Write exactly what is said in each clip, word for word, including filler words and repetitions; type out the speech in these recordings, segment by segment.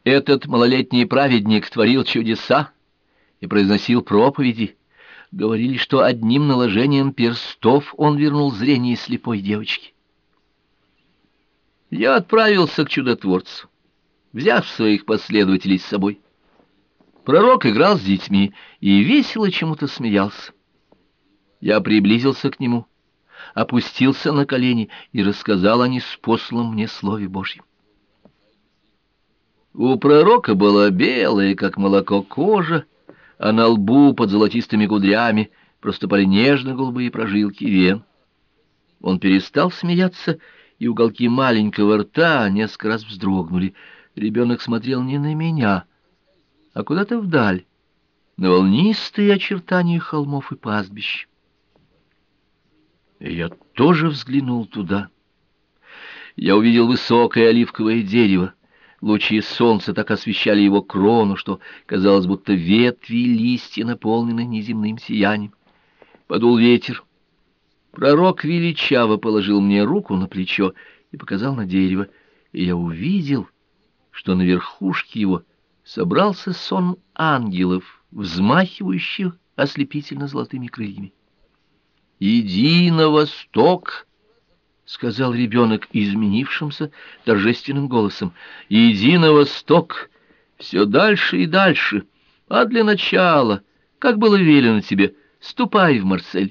Этот малолетний праведник творил чудеса и произносил проповеди. Говорили, что одним наложением перстов он вернул зрение слепой девочки. Я отправился к чудотворцу, взяв своих последователей с собой. Пророк играл с детьми и весело чему-то смеялся. Я приблизился к нему, опустился на колени и рассказал о неспосланном мне Слове Божьем. У пророка была белая, как молоко, кожа, а на лбу под золотистыми кудрями проступали нежно-голубые прожилки вен. Он перестал смеяться, и уголки маленького рта несколько раз вздрогнули. Ребенок смотрел не на меня, а куда-то вдаль, на волнистые очертания холмов и пастбищ. И я тоже взглянул туда. Я увидел высокое оливковое дерево. Лучи солнца так освещали его крону, что казалось, будто ветви и листья наполнены неземным сиянием. Подул ветер. Пророк величаво положил мне руку на плечо и показал на дерево, и я увидел, что на верхушке его собрался сон ангелов, взмахивающих ослепительно золотыми крыльями. «Иди на восток!» — сказал ребенок изменившимся торжественным голосом. «Иди на восток, все дальше и дальше, а для начала, как было велено тебе, ступай в Марсель».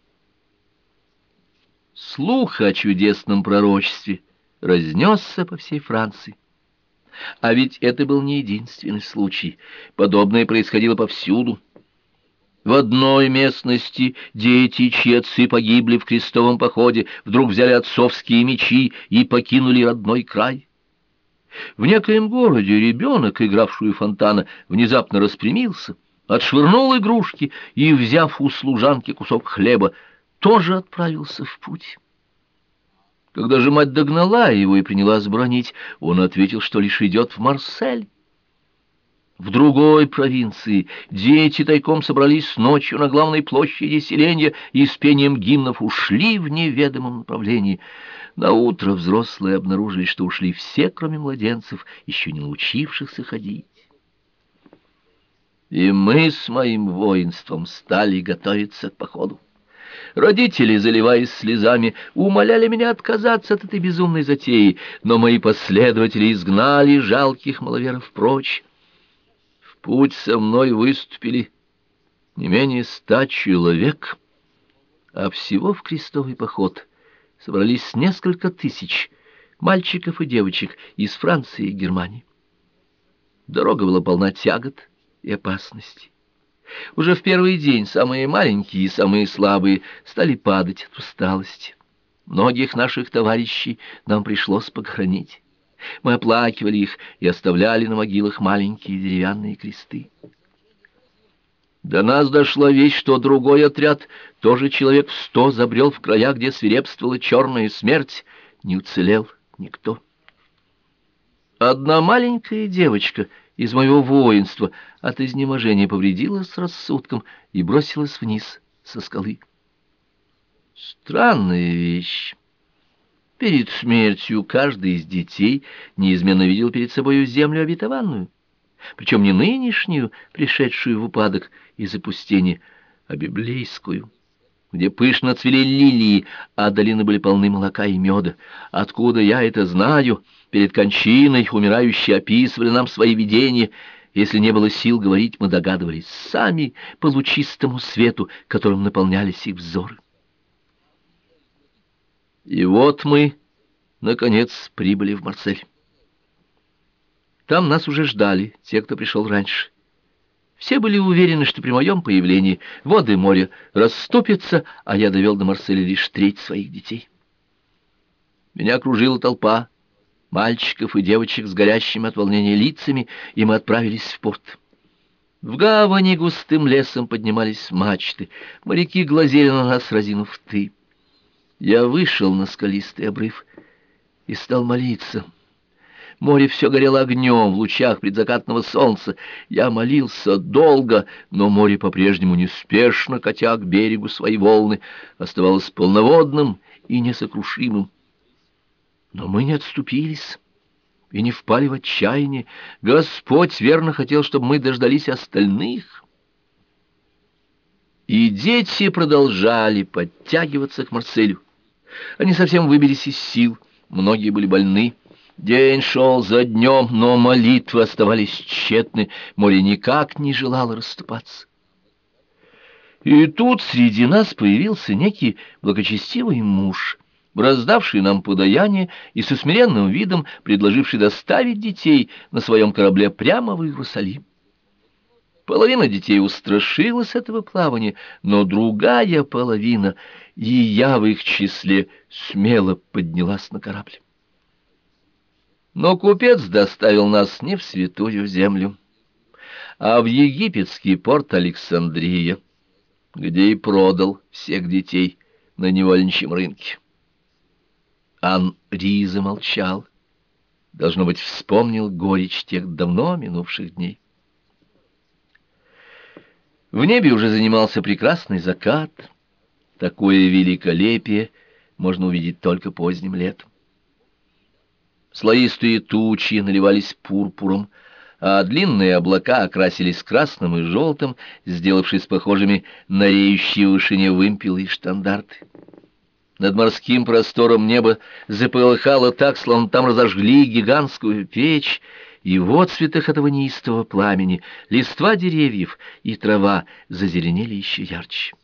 Слух о чудесном пророчестве разнесся по всей Франции. А ведь это был не единственный случай. Подобное происходило повсюду. В одной местности дети, чьи отцы погибли в крестовом походе, вдруг взяли отцовские мечи и покинули родной край. В некоем городе ребенок, игравший у фонтана, внезапно распрямился, отшвырнул игрушки и, взяв у служанки кусок хлеба, тоже отправился в путь. Когда же мать догнала его и принялась бранить, он ответил, что лишь идет в Марсель. В другой провинции дети тайком собрались ночью на главной площади селения и с пением гимнов ушли в неведомом направлении. Наутро взрослые обнаружили, что ушли все, кроме младенцев, еще не научившихся ходить. И мы с моим воинством стали готовиться к походу. Родители, заливаясь слезами, умоляли меня отказаться от этой безумной затеи, но мои последователи изгнали жалких маловеров прочь. В путь со мной выступили не менее ста человек, а всего в крестовый поход собрались несколько тысяч мальчиков и девочек из Франции и Германии. Дорога была полна тягот и опасностей. Уже в первый день самые маленькие и самые слабые стали падать от усталости. Многих наших товарищей нам пришлось похоронить. Мы оплакивали их и оставляли на могилах маленькие деревянные кресты. До нас дошла весть, что другой отряд, тоже человек в сто, забрел в края, где свирепствовала черная смерть. Не уцелел никто. Одна маленькая девочка из моего воинства от изнеможения повредилась рассудком и бросилась вниз со скалы. Странная вещь. Перед смертью каждый из детей неизменно видел перед собою землю обетованную, причем не нынешнюю, пришедшую в упадок и запустение, а библейскую, где пышно цвели лилии, а долины были полны молока и меда. Откуда я это знаю? Перед кончиной умирающие описывали нам свои видения. Если не было сил говорить, мы догадывались сами по лучистому свету, которым наполнялись их взоры. И вот мы, наконец, прибыли в Марсель. Там нас уже ждали те, кто пришел раньше. Все были уверены, что при моем появлении воды моря расступятся, а я довел до Марселя лишь треть своих детей. Меня окружила толпа мальчиков и девочек с горящими от волнения лицами, и мы отправились в порт. В гавани густым лесом поднимались мачты, моряки глазели на нас, разинув рты. Я вышел на скалистый обрыв и стал молиться. Море все горело огнем в лучах предзакатного солнца. Я молился долго, но море по-прежнему неспешно, катя к берегу свои волны, оставалось полноводным и несокрушимым. Но мы не отступились. и не впали в отчаяние. Господь верно хотел, чтобы мы дождались остальных. И дети продолжали подтягиваться к Марселю. Они совсем выбились из сил, многие были больны. День шел за днем, но молитвы оставались тщетны, море никак не желало расступаться. И тут среди нас появился некий благочестивый муж, раздавший нам подаяние и со смиренным видом предложивший доставить детей на своем корабле прямо в Иерусалим. Половина детей устрашилась этого плавания, но другая половина, и я в их числе, смело поднялась на корабль. Но купец доставил нас не в святую землю, а в египетский порт Александрия, где и продал всех детей на невольничьем рынке. Анри замолчал. Должно быть, вспомнил горечь тех давно минувших дней. В небе уже занимался прекрасный закат. Такое великолепие можно увидеть только поздним летом. Слоистые тучи наливались пурпуром, а длинные облака окрасились красным и желтым, сделавшись похожими на реющие в вышине вымпелы и штандарты. Над морским простором небо заполыхало так, словно там разожгли гигантскую печь, и в отцветах этого неистового пламени листва деревьев и трава зазеленели еще ярче.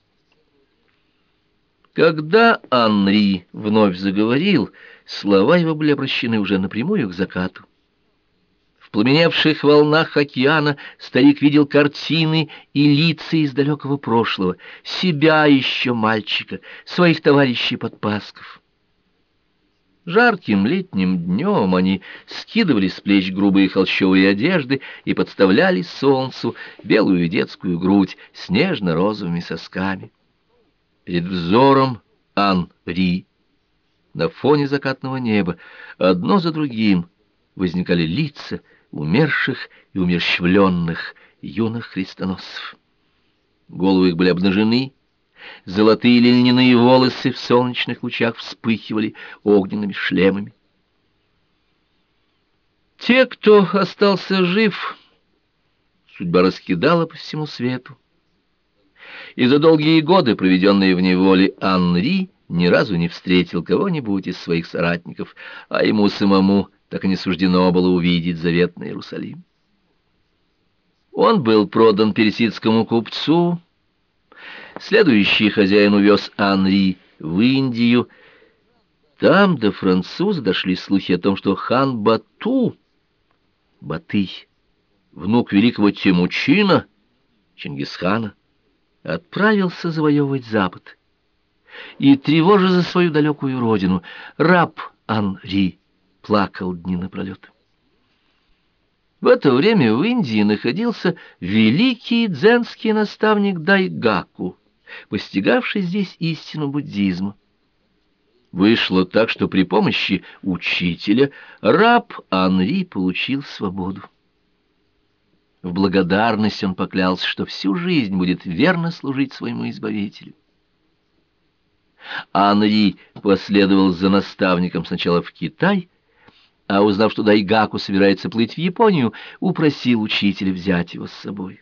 Когда Анри вновь заговорил, слова его были обращены уже напрямую к закату. В пламеневших волнах океана старик видел картины и лица из далекого прошлого, себя еще мальчика, своих товарищей-подпасков. Жарким летним днем они скидывали с плеч грубые холщовые одежды и подставляли солнцу белую детскую грудь с нежно-розовыми сосками. Перед взором Анри на фоне закатного неба одно за другим возникали лица умерших и умерщвленных юных крестоносцев. Головы их были обнажены, золотые или льняные волосы в солнечных лучах вспыхивали огненными шлемами. Те, кто остался жив, судьба раскидала по всему свету. И за долгие годы, проведенные в неволе, Анри ни разу не встретил кого-нибудь из своих соратников, а ему самому так и не суждено было увидеть заветный Иерусалим. Он был продан персидскому купцу. Следующий хозяин увез Анри в Индию. Там до француза дошли слухи о том, что хан Бату, Батый, внук великого Темучина, Чингисхана, отправился завоевывать Запад. И, тревожа за свою далекую родину, раб Анри плакал дни напролет. В это время в Индии находился великий дзенский наставник Дайгаку, постигавший здесь истину буддизма. Вышло так, что при помощи учителя раб Анри получил свободу. В благодарность он поклялся, что всю жизнь будет верно служить своему избавителю. Анри последовал за наставником сначала в Китай, а узнав, что Дайгаку собирается плыть в Японию, упросил учителя взять его с собой.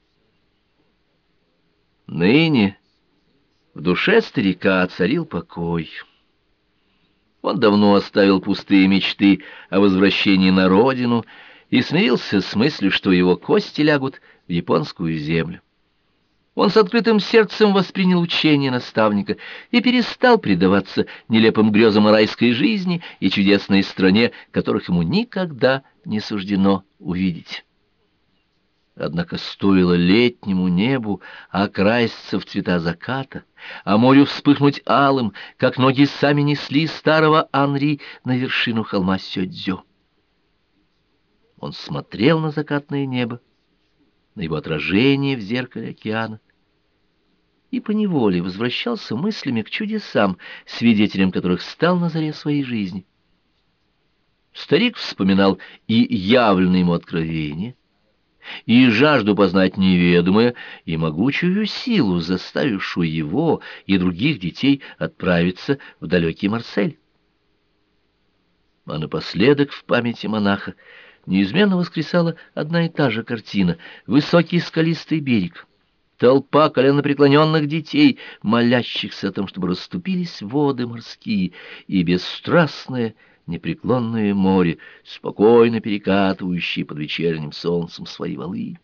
Ныне в душе старика царил покой. Он давно оставил пустые мечты о возвращении на родину и смирился с мыслью, что его кости лягут в японскую землю. Он с открытым сердцем воспринял учение наставника и перестал предаваться нелепым грезам о райской жизни и чудесной стране, которых ему никогда не суждено увидеть. Однако стоило летнему небу окраситься в цвета заката, а морю вспыхнуть алым, как ноги сами несли старого Анри на вершину холма Сёдзё. Он смотрел на закатное небо, на его отражение в зеркале океана, и поневоле возвращался мыслями к чудесам, свидетелем которых стал на заре своей жизни. Старик вспоминал и явленное ему откровение, и жажду познать неведомое, и могучую силу, заставившую его и других детей отправиться в далекий Марсель. А напоследок в памяти монаха неизменно воскресала одна и та же картина: высокий скалистый берег, толпа коленопреклоненных детей, молящихся о том, чтобы расступились воды морские, и бесстрастное непреклонное море, спокойно перекатывающее под вечерним солнцем свои валы.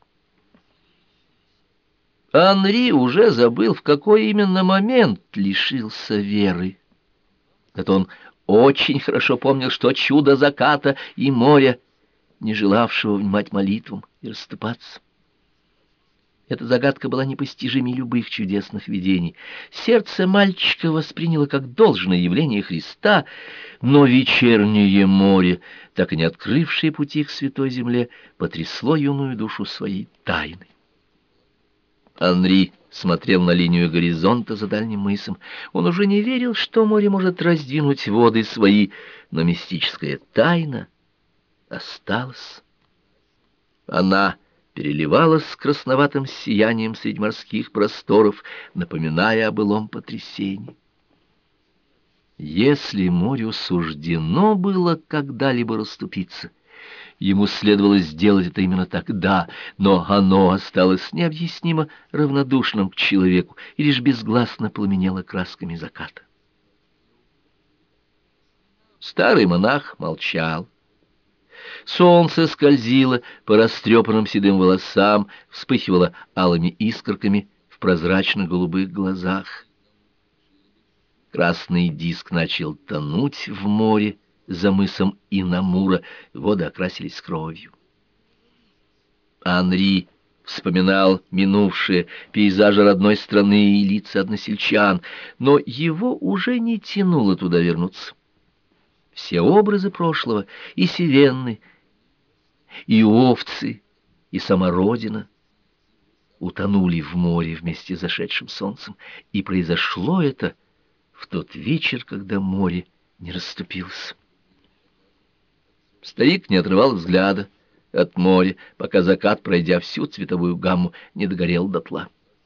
Анри уже забыл, в какой именно момент лишился веры. Это он очень хорошо помнил, что чудо заката и моря, не желавшего внимать молитвам и расступаться. Эта загадка была непостижимей любых чудесных видений. Сердце мальчика восприняло как должное явление Христа, но вечернее море, так и не открывшее пути к святой земле, потрясло юную душу своей тайной. Анри смотрел на линию горизонта за дальним мысом. Он уже не верил, что море может раздвинуть воды свои, но мистическая тайна осталась. Она переливалась красноватым сиянием среди морских просторов, напоминая о былом потрясении. Если морю суждено было когда-либо расступиться, ему следовало сделать это именно тогда, но оно осталось необъяснимо равнодушным к человеку и лишь безгласно пламенело красками заката. Старый монах молчал. Солнце скользило по растрепанным седым волосам, вспыхивало алыми искорками в прозрачных голубых глазах. Красный диск начал тонуть в море за мысом Инамура, воды окрасились кровью. Анри вспоминал минувшие пейзажи родной страны и лица односельчан, но его уже не тянуло туда вернуться. Все образы прошлого, и сивенны, и овцы, и сама родина, утонули в море вместе с зашедшим солнцем, и произошло это в тот вечер, когда море не расступилось. Старик не отрывал взгляда от моря, пока закат, пройдя всю цветовую гамму, не догорел дотла.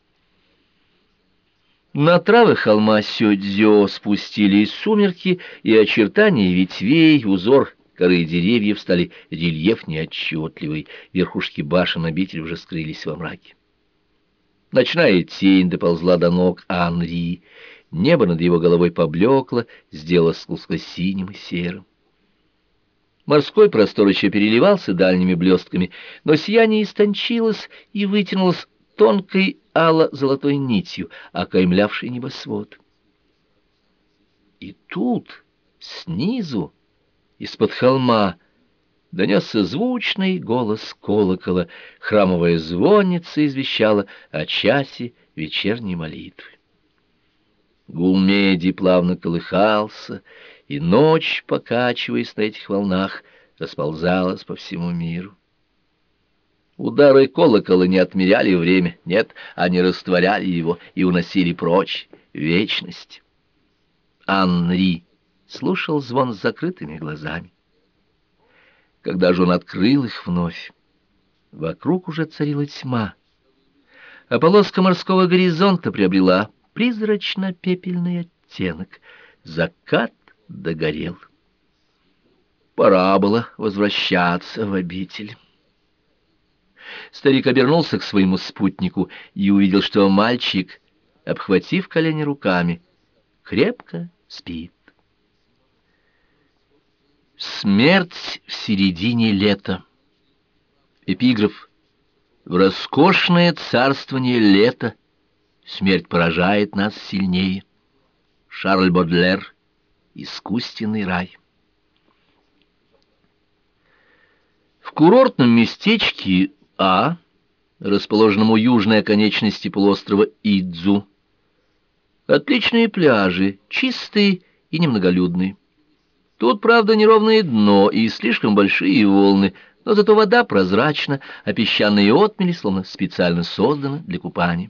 На травы холма Сёдзё спустились сумерки, и очертания ветвей, узор коры деревьев стали рельефнее отчетливой, верхушки башен обители уже скрылись во мраке. Ночная тень доползла до ног Анри, небо над его головой поблекло, сделалось склизко-синим и серым. Морской простор еще переливался дальними блестками, но сияние истончилось и вытянулось тонкой ало-золотой нитью, окаймлявшей небосвод. И тут, снизу, из-под холма, донесся звучный голос колокола, храмовая звонница извещала о часе вечерней молитвы. Гул меди плавно колыхался, и ночь, покачиваясь на этих волнах, расползалась по всему миру. Удары колокола не отмеряли время, нет, они растворяли его и уносили прочь вечность. Анри слушал звон с закрытыми глазами. Когда же он открыл их вновь, вокруг уже царила тьма, а полоска морского горизонта приобрела призрачно-пепельный оттенок. Закат догорел. Пора было возвращаться в обитель. Старик обернулся к своему спутнику и увидел, что мальчик, обхватив колени руками, крепко спит. Смерть в середине лета. Эпиграф. В роскошное царствование лета смерть поражает нас сильнее. Шарль Бодлер. Искусственный рай. В курортном местечке А, расположенном у южной оконечности полуострова Идзу, отличные пляжи, чистые и немноголюдные. Тут, правда, неровное дно и слишком большие волны, но зато вода прозрачна, а песчаные отмели словно специально созданы для купания.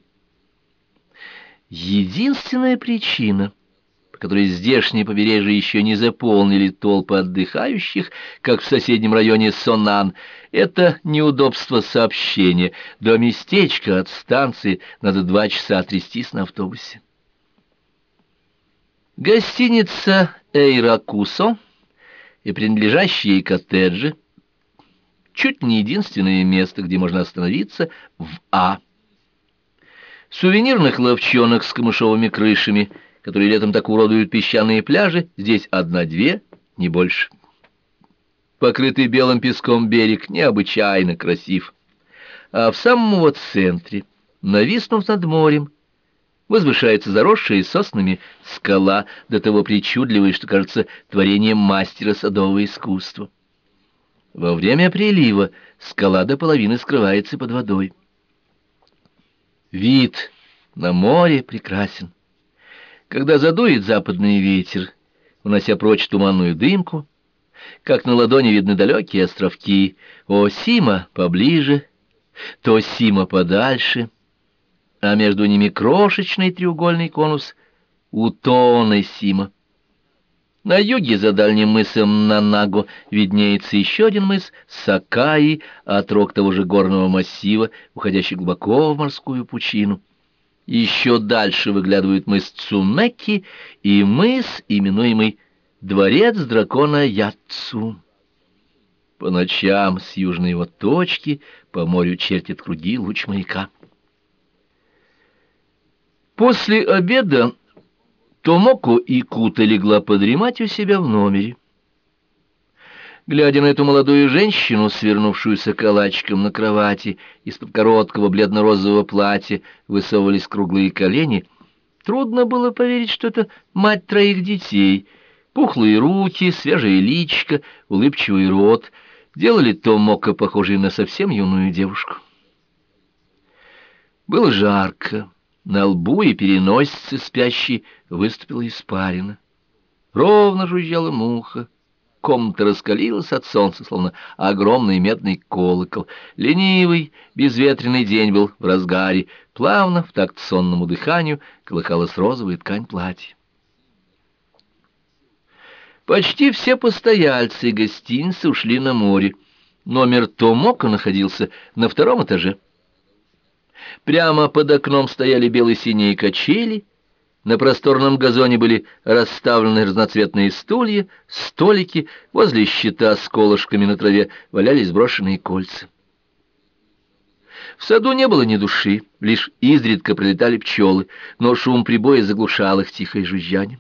Единственная причина, по которой здешние побережья еще не заполнили толпы отдыхающих, как в соседнем районе Сонан, это неудобство сообщения. До местечка от станции надо два часа трястись на автобусе. Гостиница «Эйракусо» и принадлежащие ей коттеджи, чуть не единственное место, где можно остановиться в А. Сувенирных ловчонок с камышовыми крышами, которые летом так уродуют песчаные пляжи, здесь одна-две, не больше. Покрытый белым песком берег необычайно красив. А в самом его центре, нависнув над морем, возвышается заросшая соснами скала, до того причудливая, что кажется творением мастера садового искусства. Во время прилива скала до половины скрывается под водой. Вид на море прекрасен. Когда задует западный ветер, унося прочь туманную дымку, как на ладони видны далекие островки, о Сима поближе, то Сима подальше, а между ними крошечный треугольный конус Утоны Сима. На юге за дальним мысом Нанаго виднеется еще один мыс Сакаи, отрог того же горного массива, уходящий глубоко в морскую пучину. Еще дальше выглядывают мыс Цунеки и мыс, именуемый Дворец дракона Яцу. По ночам с южной его точки по морю чертит круги луч маяка. После обеда Томоко Икута легла подремать у себя в номере. Глядя на эту молодую женщину, свернувшуюся калачиком на кровати, из-под короткого бледно-розового платья высовывались круглые колени, трудно было поверить, что это мать троих детей. Пухлые руки, свежее личико, улыбчивый рот делали Томоко похожей на совсем юную девушку. Было жарко. На лбу и переносице спящей выступила испарина. Ровно жужжала муха. Комната раскалилась от солнца, словно огромный медный колокол. Ленивый, безветренный день был в разгаре. Плавно, в такт сонному дыханию, колыхалась розовая ткань платья. Почти все постояльцы гостиницы ушли на море. Номер Томоко находился на втором этаже. Прямо под окном стояли бело-синие качели, на просторном газоне были расставлены разноцветные стулья, столики, возле щита с колышками на траве валялись брошенные кольца. В саду не было ни души, лишь изредка прилетали пчелы, но шум прибоя заглушал их тихое жужжание.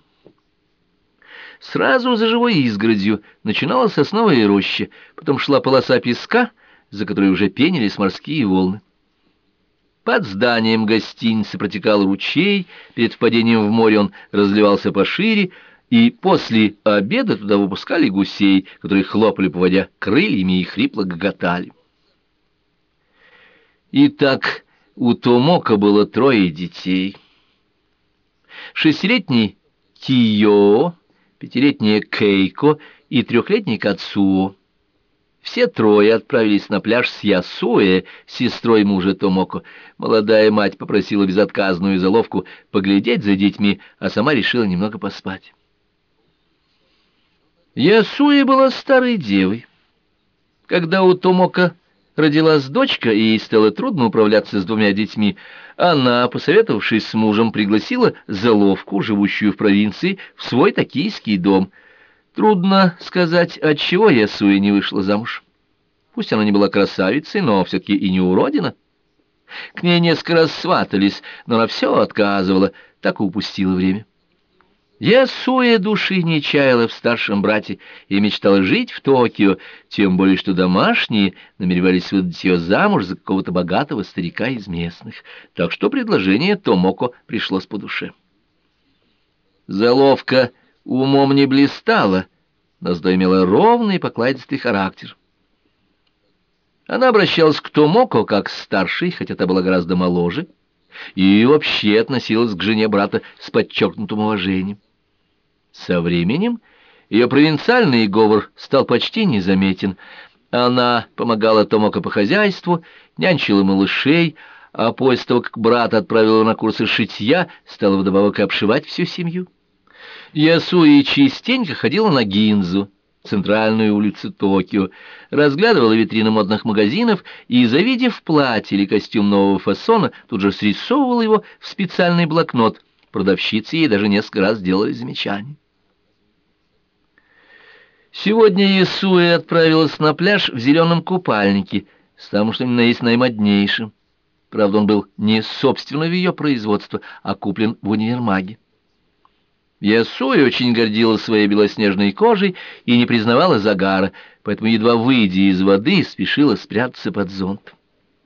Сразу за живой изгородью начиналась сосновая роща, потом шла полоса песка, за которой уже пенились морские волны. Под зданием гостиницы протекал ручей, перед впадением в море он разливался пошире, и после обеда туда выпускали гусей, которые хлопали по воде крыльями и хрипло гоготали. Итак, у Томоко было трое детей. Шестилетний Киё, пятилетняя Кейко и трехлетний Кацуо. Все трое отправились на пляж с Ясуэ, сестрой мужа Томоко. Молодая мать попросила безотказную заловку поглядеть за детьми, а сама решила немного поспать. Ясуэ была старой девой. Когда у Томоко родилась дочка, и ей стало трудно управляться с двумя детьми, она, посоветовавшись с мужем, пригласила заловку, живущую в провинции, в свой токийский дом. Трудно сказать, отчего Ясуэ не вышла замуж. Пусть она не была красавицей, но все-таки и не уродина. К ней несколько раз сватались, но она все отказывала, так и упустила время. Ясуэ души не чаяла в старшем брате и мечтала жить в Токио, тем более что домашние намеревались выдать ее замуж за какого-то богатого старика из местных, так что предложение Томоко пришлось по душе. Заловка умом не блистала, но зато имела ровный покладистый характер. Она обращалась к Томоко как старшей, хотя та была гораздо моложе, и вообще относилась к жене брата с подчеркнутым уважением. Со временем ее провинциальный говор стал почти незаметен. Она помогала Томоко по хозяйству, нянчила малышей, а после того, как брат отправила на курсы шитья, стала вдобавок обшивать всю семью. Ясуэ частенько ходила на Гинзу, центральную улицу Токио, разглядывала витрины модных магазинов и, завидев платье или костюм нового фасона, тут же срисовывала его в специальный блокнот. Продавщицы ей даже несколько раз делали замечания. Сегодня Иесуя отправилась на пляж в зеленом купальнике, самым что ни на есть наимоднейшим. Правда, он был не собственного ее производства, а куплен в универмаге. Иесуя очень гордилась своей белоснежной кожей и не признавала загара, поэтому, едва выйдя из воды, спешила спрятаться под зонт.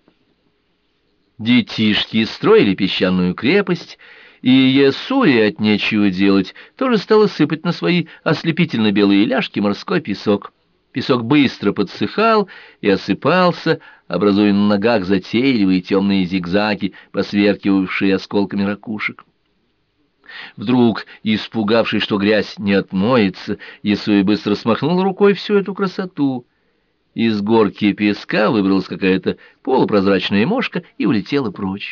Детишки строили песчаную крепость, и Иесуя от нечего делать тоже стала сыпать на свои ослепительно-белые ляжки морской песок. Песок быстро подсыхал и осыпался, образуя на ногах затейливые темные зигзаги, посверкивавшие осколками ракушек. Вдруг, испугавшись, что грязь не отмоется, Иесуя быстро смахнул рукой всю эту красоту. Из горки песка выбралась какая-то полупрозрачная мошка и улетела прочь.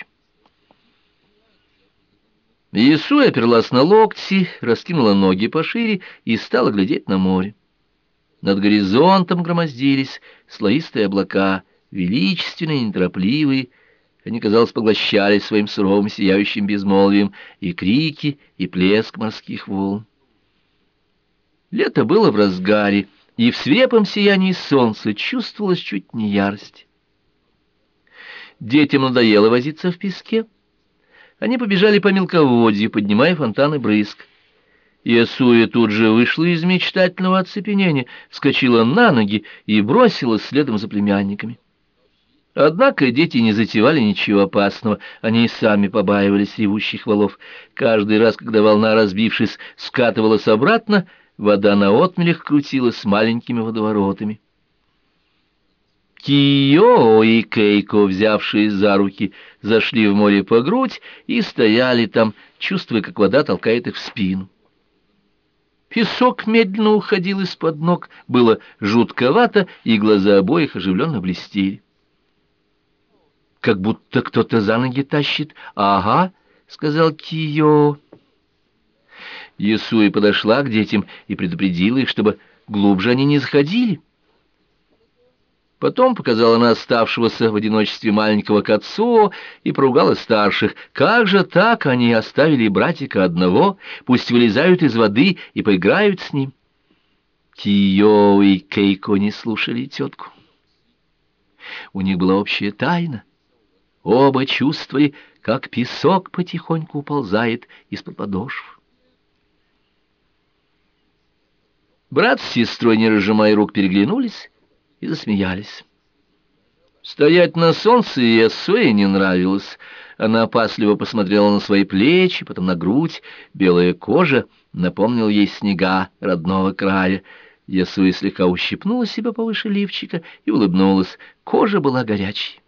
Иесуя оперлась на локти, раскинула ноги пошире и стала глядеть на море. Над горизонтом громоздились слоистые облака, величественные и неторопливые. Они, казалось, поглощали своим суровым сияющим безмолвием и крики, и плеск морских волн. Лето было в разгаре, и в свирепом сиянии солнца чувствовалась чуть не ярость. Детям надоело возиться в песке. Они побежали по мелководью, поднимая фонтаны брызг. Иесуя тут же вышла из мечтательного оцепенения, вскочила на ноги и бросилась следом за племянниками. Однако дети не затевали ничего опасного, они и сами побаивались ревущих валов. Каждый раз, когда волна, разбившись, скатывалась обратно, вода на отмелях крутилась маленькими водоворотами. Кио и Кейко, взявшие за руки, зашли в море по грудь и стояли там, чувствуя, как вода толкает их в спину. Песок медленно уходил из-под ног, было жутковато, и глаза обоих оживленно блестели. «Как будто кто-то за ноги тащит. Ага», — сказал Кио. Иесуя подошла к детям и предупредила их, чтобы глубже они не заходили. Потом показала на оставшегося в одиночестве маленького Кацуо и поругала старших. Как же так они оставили братика одного? Пусть вылезают из воды и поиграют с ним. Кио и Кейко не слушали тетку. У них была общая тайна. Оба чувствовали, как песок потихоньку уползает из-под подошв. Брат с сестрой, не разжимая рук, переглянулись и засмеялись. Стоять на солнце Иесуе не нравилось. Она опасливо посмотрела на свои плечи, потом на грудь. Белая кожа напомнила ей снега родного края. Иесуя слегка ущипнула себя повыше лифчика и улыбнулась. Кожа была горячей.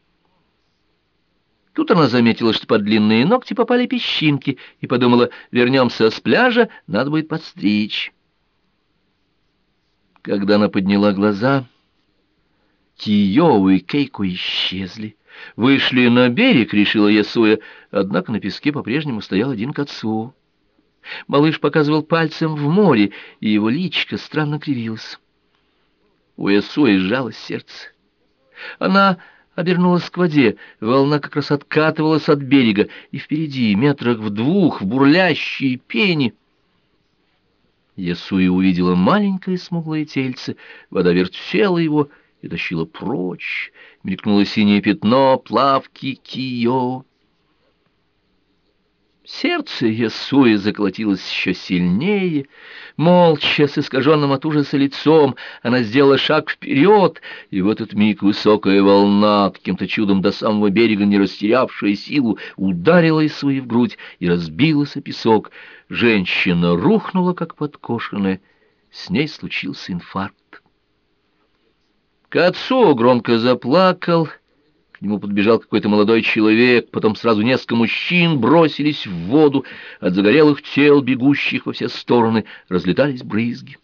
Тут она заметила, что под длинные ногти попали песчинки, и подумала, вернемся с пляжа, надо будет подстричь. Когда она подняла глаза, Кио и Кейко исчезли. Вышли на берег, решила Иесуя, однако на песке по-прежнему стоял один Кацуо. Малыш показывал пальцем в море, и его личико странно кривилось. У Иесуи сжалось сердце. Она обернулась к воде, волна как раз откатывалась от берега, и впереди, метрах в двух, в бурлящей пене, Иесуя увидела маленькое смуглое тельце, вода вертела его и тащила прочь, мелькнуло синее пятно плавки Кио. Сердце Иесуи заколотилось еще сильнее. Молча, с искаженным от ужаса лицом, она сделала шаг вперед, и в этот миг высокая волна, каким-то чудом до самого берега не растерявшая силу, ударила Иесуи в грудь и разбилась о песок. Женщина рухнула, как подкошенная. С ней случился инфаркт. Кацуо громко заплакал. К нему подбежал какой-то молодой человек, потом сразу несколько мужчин бросились в воду. От загорелых тел, бегущих во все стороны, разлетались брызги.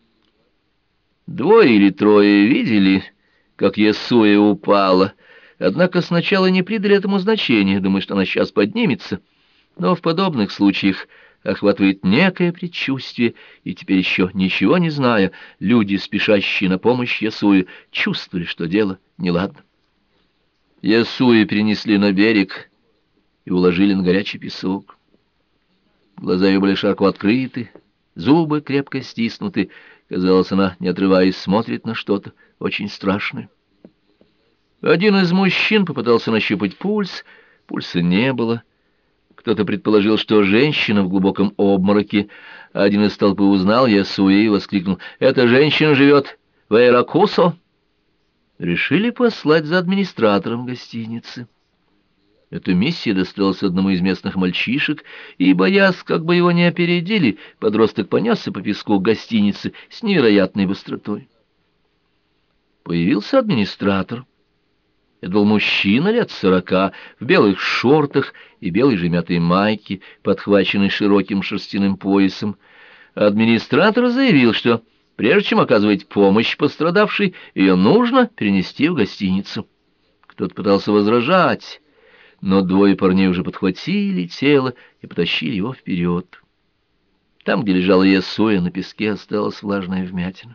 Двое или трое видели, как Иесуя упала, однако сначала не придали этому значения, думая, что она сейчас поднимется. Но в подобных случаях охватывает некое предчувствие, и теперь еще ничего не зная, люди, спешащие на помощь Иесуе, чувствовали, что дело неладно. Иесуя перенесли на берег и уложили на горячий песок. Глаза ее были широко открыты, зубы крепко стиснуты. Казалось, она, не отрываясь, смотрит на что-то очень страшное. Один из мужчин попытался нащупать пульс, пульса не было. Кто-то предположил, что женщина в глубоком обмороке. Один из толпы узнал Ясуэ и воскликнул: «Эта женщина живет в Эйракусо!» Решили послать за администратором гостиницы. Эта миссия досталась одному из местных мальчишек, и, боясь, как бы его не опередили, подросток понесся по песку гостиницы с невероятной быстротой. Появился администратор. Это был мужчина лет сорока, в белых шортах и белой же мятой майке, подхваченной широким шерстяным поясом. Администратор заявил, что прежде чем оказывать помощь пострадавшей, ее нужно перенести в гостиницу. Кто-то пытался возражать, но двое парней уже подхватили тело и потащили его вперед. Там, где лежала Ясуэ, на песке осталась влажная вмятина.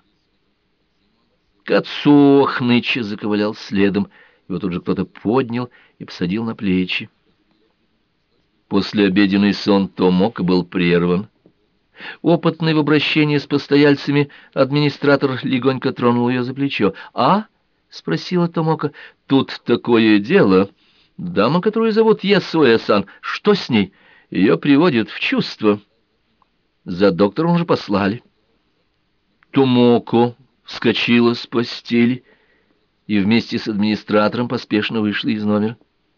Кацуо хныча заковылял следом. Его тут же кто-то поднял и посадил на плечи. Послеобеденный сон Томоко был прерван. Опытный в обращении с постояльцами администратор легонько тронул ее за плечо. «А?» — спросила Томоко. «Тут такое дело. Дама, которую зовут Ясуэ-сан, что с ней? Ее приводят в чувство. За доктором уже послали». Томоко вскочила с постели и вместе с администратором поспешно вышла из номера.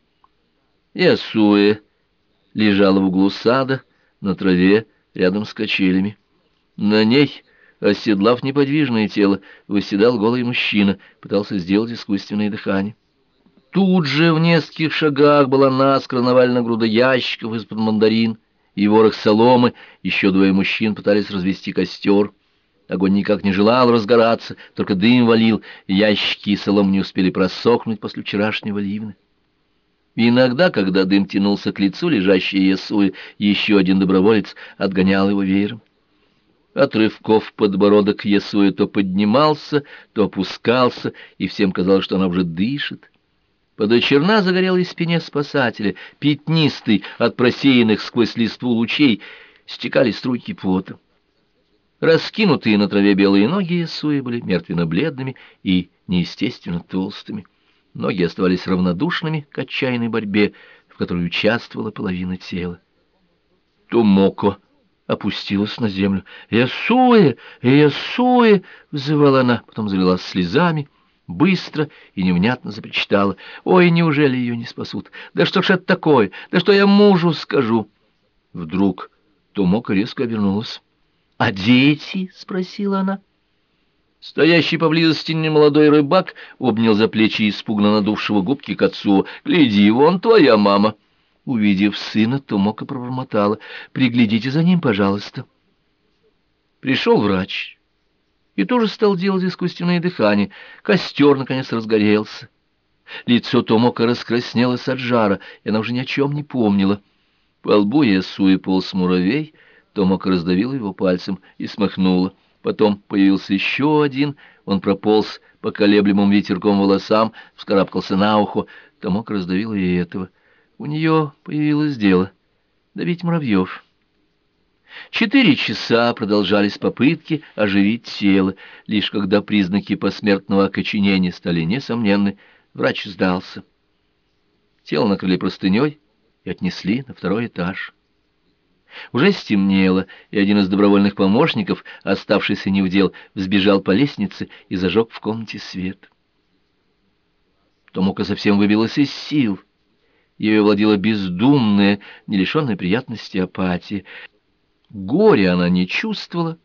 Ясуэ лежала в углу сада, на траве, рядом с качелями. На ней, оседлав неподвижное тело, восседал голый мужчина, пытался сделать искусственное дыхание. Тут же в нескольких шагах была наскоро навалена груда ящиков из-под мандарин и ворох соломы, еще двое мужчин пытались развести костер. Огонь никак не желал разгораться, только дым валил, ящики и солом не успели просохнуть после вчерашнего ливня. Иногда, когда дым тянулся к лицу лежащей Ясуэ, еще один доброволец отгонял его веером. От рывков подбородок Ясуэ то поднимался, то опускался, и всем казалось, что она уже дышит. По дочерна загорелой спине спасателя, пятнистый от просеянных сквозь листву лучей, стекали струйки пота. Раскинутые на траве белые ноги Ясуэ были мертвенно-бледными и неестественно толстыми. Ноги оставались равнодушными к отчаянной борьбе, в которой участвовала половина тела. Томоко опустилась на землю. «Ясуэ! Ясуэ!» — взывала она, потом залилась слезами, быстро и невнятно запричитала. «Ой, неужели ее не спасут? Да что ж это такое? Да что я мужу скажу?» Вдруг Томоко резко обернулась. «А дети?» — спросила она. Стоящий поблизости немолодой рыбак обнял за плечи испуганно надувшего губки Кацуо. «Гляди, вон твоя мама!» Увидев сына, Томоко пробормотала: «Приглядите за ним, пожалуйста». Пришел врач и тоже стал делать искусственное дыхание. Костер, наконец, разгорелся. Лицо Томоко раскраснелось от жара, и она уже ни о чем не помнила. По лбу Ясуэ полз муравей, Томоко раздавила его пальцем и смахнула. Потом появился еще один, он прополз по колеблемым ветерком волосам, вскарабкался на ухо. Томоко раздавила и этого. У нее появилось дело — давить муравьев. Четыре часа продолжались попытки оживить тело. Лишь когда признаки посмертного окоченения стали несомненны, врач сдался. Тело накрыли простыней и отнесли на второй этаж. Уже стемнело, и один из добровольных помощников, оставшийся невдел, взбежал по лестнице и зажег в комнате свет. Томоко совсем выбилась из сил. Ею владела бездумная, не лишенная приятности апатия. Горя она не чувствовала.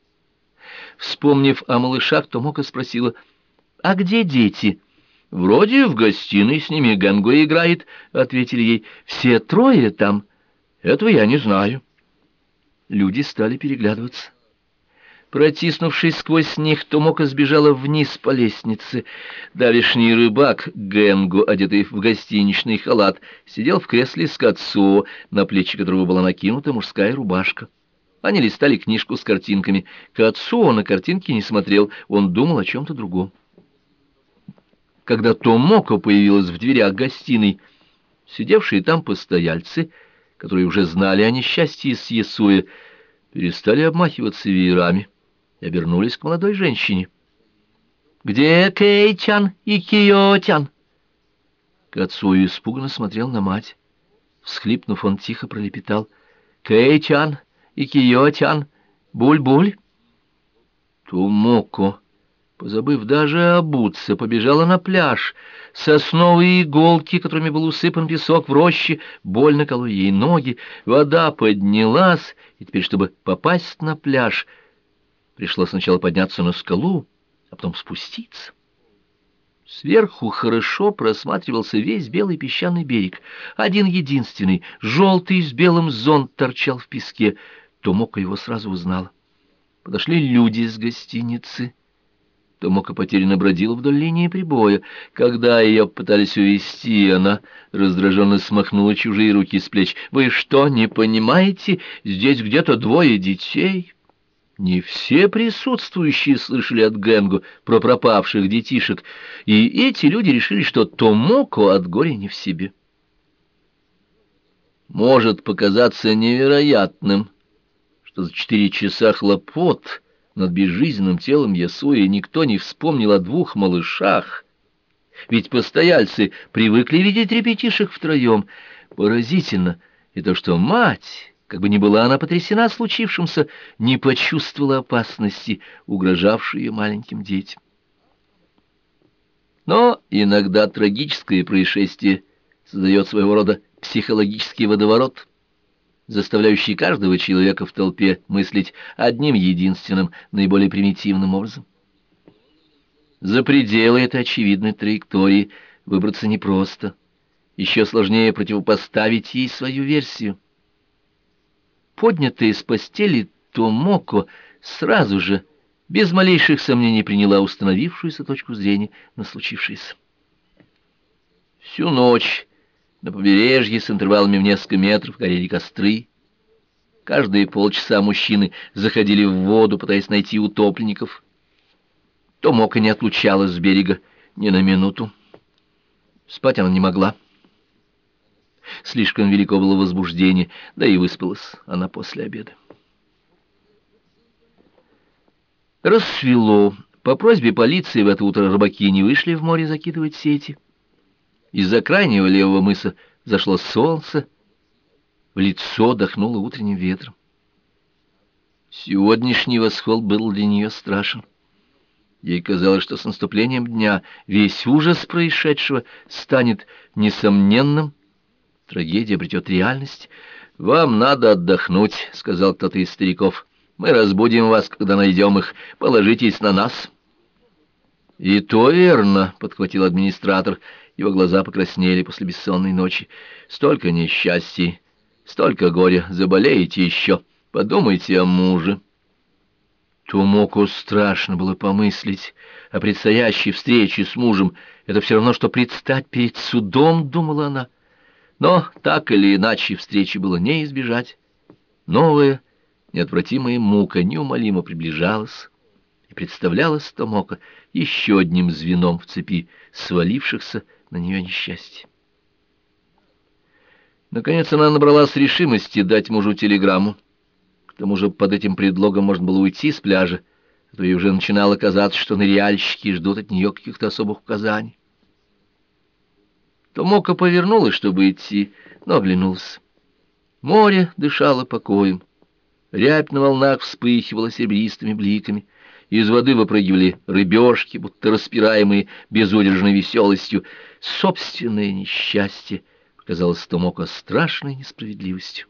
Вспомнив о малышах, Томоко спросила: «А где дети?» «Вроде в гостиной с ними Гэнго играет», — ответили ей. «Все трое там?» «Этого я не знаю». Люди стали переглядываться. Протиснувшись сквозь них, Томоко сбежала вниз по лестнице. Давешний рыбак, Гэнго, одетый в гостиничный халат, сидел в кресле с Кацуо, на плечи которого была накинута мужская рубашка. Они листали книжку с картинками. Кацуо на картинки не смотрел, он думал о чем-то другом. Когда Томоко появилась в дверях гостиной, сидевшие там постояльцы, которые уже знали о несчастье с Ясуэ, перестали обмахиваться веерами и обернулись к молодой женщине. «Где Кэй-тян и Кио-тян?» Кацуи испуганно смотрел на мать. Всхлипнув, он тихо пролепетал: «Кэй-тян и Кио-тян, буль-буль». Томоко, позабыв даже обуться, побежала на пляж. Сосновые иголки, которыми был усыпан песок в роще, больно кололи ей ноги. Вода поднялась, и теперь, чтобы попасть на пляж, пришлось сначала подняться на скалу, а потом спуститься. Сверху хорошо просматривался весь белый песчаный берег. Один единственный, желтый с белым зонт торчал в песке. Томоко его сразу узнала. Подошли люди из гостиницы. Томоко потерянно бродила вдоль линии прибоя. Когда ее пытались увести, она раздраженно смахнула чужие руки с плеч. «Вы что, не понимаете? Здесь где-то двое детей». Не все присутствующие слышали от Гэнгу про пропавших детишек, и эти люди решили, что Томоко от горя не в себе. Может показаться невероятным, что за четыре часа хлопот над безжизненным телом Ясуи никто не вспомнил о двух малышах, ведь постояльцы привыкли видеть ребятишек втроем. Поразительно и то, что мать, как бы ни была она потрясена случившимся, не почувствовала опасности, угрожавшей ее маленьким детям. Но иногда трагическое происшествие создает своего рода психологический водоворот, заставляющий каждого человека в толпе мыслить одним единственным, наиболее примитивным образом. За пределы этой очевидной траектории выбраться непросто. Еще сложнее противопоставить ей свою версию. Поднятая с постели Томоко сразу же, без малейших сомнений, приняла установившуюся точку зрения на случившееся. Всю ночь на побережье с интервалами в несколько метров горели костры. Каждые полчаса мужчины заходили в воду, пытаясь найти утопленников. Томоко не отлучалась с берега ни на минуту. Спать она не могла. Слишком велико было возбуждение, да и выспалась она после обеда. Рассвело. По просьбе полиции в это утро рыбаки не вышли в море закидывать сети. Из-за крайнего левого мыса зашло солнце, в лицо дохнуло утренним ветром. Сегодняшний восход был для нее страшен. Ей казалось, что с наступлением дня весь ужас происшедшего станет несомненным, трагедия обретет реальность. «Вам надо отдохнуть», — сказал кто-то из стариков. «Мы разбудим вас, когда найдем их. Положитесь на нас». «И то верно», — подхватил администратор. Его глаза покраснели после бессонной ночи. «Столько несчастий, столько горя. Заболеете еще. Подумайте о муже». Томоко страшно было помыслить о предстоящей встрече с мужем. Это все равно, что предстать перед судом, думала она. Но так или иначе встречи было не избежать. Новая, неотвратимая мука неумолимо приближалась и представлялась Томоко еще одним звеном в цепи свалившихся на нее несчастья. Наконец она набралась решимости дать мужу телеграмму. К тому же под этим предлогом можно было уйти с пляжа, а то ей уже начинало казаться, что ныряльщики ждут от нее каких-то особых указаний. Томоко повернулась, чтобы идти, но оглянулась. Море дышало покоем. Рябь на волнах вспыхивала серебристыми бликами. Из воды выпрыгивали рыбешки, будто распираемые безудержной веселостью. Собственное несчастье показалось Томоко страшной несправедливостью.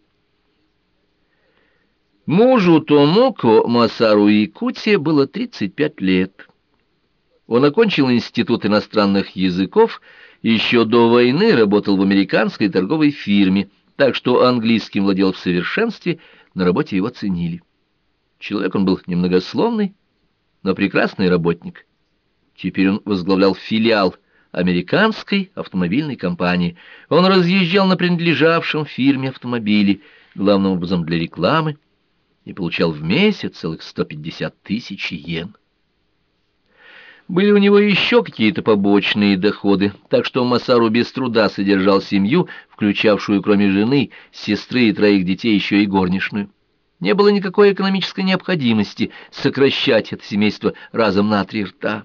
Мужу Томоко, Масару Икути, было тридцать пять лет. Он окончил институт иностранных языков и еще до войны работал в американской торговой фирме, так что английским владел в совершенстве, на работе его ценили. Человек он был немногословный, но прекрасный работник. Теперь он возглавлял филиал американской автомобильной компании. Он разъезжал на принадлежавшем фирме автомобиле, главным образом для рекламы, и получал в месяц целых сто пятьдесят тысяч йен. Были у него еще какие-то побочные доходы, так что Масару без труда содержал семью, включавшую, кроме жены, сестры и троих детей, еще и горничную. Не было никакой экономической необходимости сокращать это семейство разом на три рта.